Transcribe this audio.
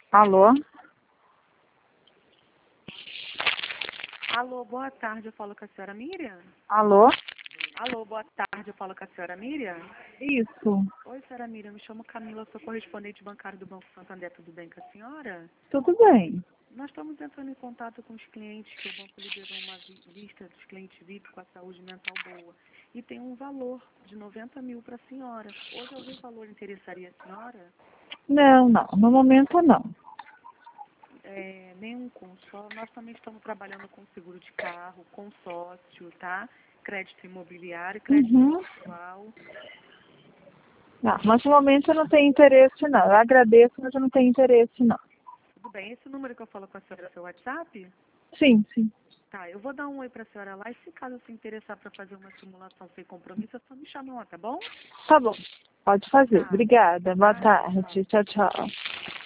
Alô? Alô, boa tarde, eu falo com a senhora Miriam? Alô? Alô, boa tarde, eu falo com a senhora Miriam? Isso. Oi, senhora Miriam, me chamo Camila, sou correspondente bancário do Banco Santander, tudo bem com a senhora? Tudo bem. Nós estamos entrando em contato com os clientes, que o banco liberou uma lista dos clientes VIP com a saúde mental boa. E tem um valor de 90 mil para a senhora. Hoje algum valor interessaria a senhora? Não, não. No momento, não. Nenhum consórcio. Nós também estamos trabalhando com seguro de carro, consórcio, tá? Crédito imobiliário, crédito pessoal. Não, mas no momento eu não tenho interesse, não. Eu agradeço, mas eu não tenho interesse, não. Tudo bem. Esse número que eu falo com a senhora é seu WhatsApp? Sim, sim. Tá, eu vou dar um oi pra senhora lá e se caso se interessar para fazer uma simulação sem compromisso, é só me chamar, tá bom? Tá bom. Pode fazer. Tá. Obrigada. Boa Nada, tchau. tarde. Tchau, tchau.